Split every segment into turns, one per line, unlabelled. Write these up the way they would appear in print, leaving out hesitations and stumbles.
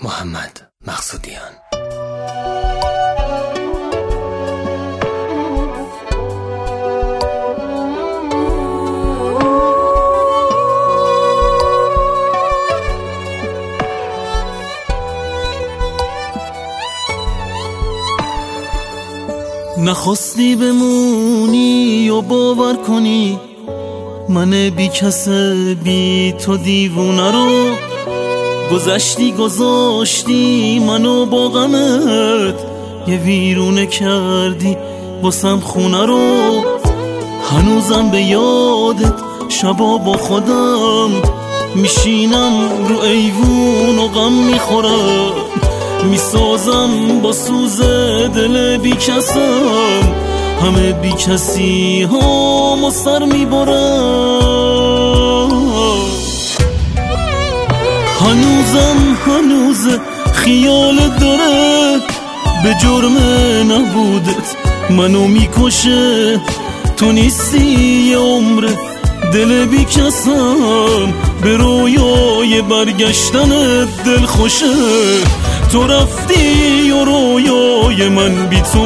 محمد مقصودیان.
نخواستی بمونی و باور کنی من بی کس بی تو دیوونه رو گذاشتی منو با غمت یه ویرونه کردی واسم خونه رو. هنوزم به یادت شبا با خودم میشینم رو ایوون و غم میخورم، میسازم با سوز دل بی کسم، همه بی کسی هم سر میبرم. هنوز خیال داره به جرم نبودت منو میکشه. تو نیستی یه عمر دل بی کسم، به رویای برگشتن دل خوشه. تو رفتی و رویای من بی تو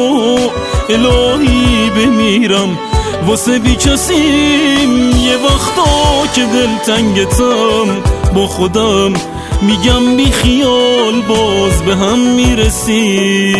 الهی بمیرم واسه بی کسیم. یه وقتا که دل تنگتم با خودم میگم بی خیال باز به هم میرسی.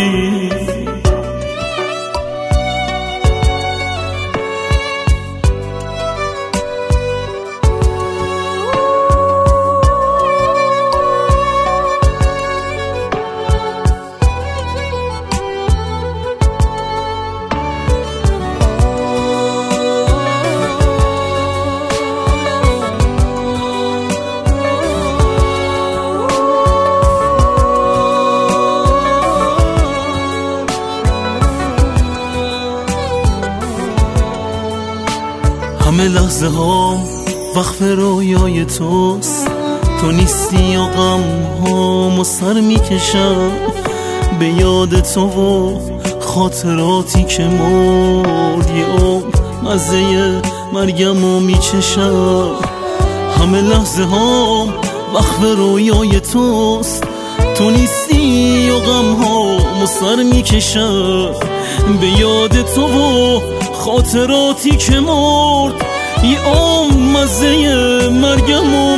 همه لحظه هام وقف رویای توست، تو نیستی و غم هامو سر میکشم به یاد تو و خاطراتی که مرد یه عمر مزه مرگمو میچشم. همه لحظه هام وقف رویای توست، تو نیستی و غم هامو سر میکشم به یاد تو و خاطراتی که مرد یه عمر مزه مرگمو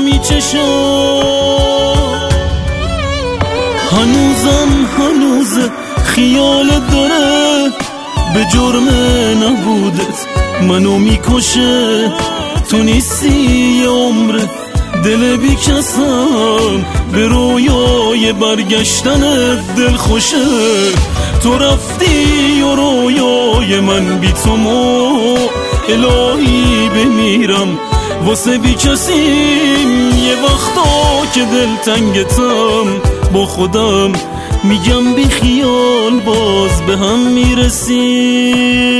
میچشم. هنوز خیال داره به جرم نبودت منو میکشه. تو نیستی یه عمر دل بی کسم، به رویای برگشتن دل خوشه. تو رفتی و رویای من بی تو الهی بمیرم واسه بی کسیم. یه وقتا که دل تنگتم با خودم میگم بی خیال باز به هم میرسی.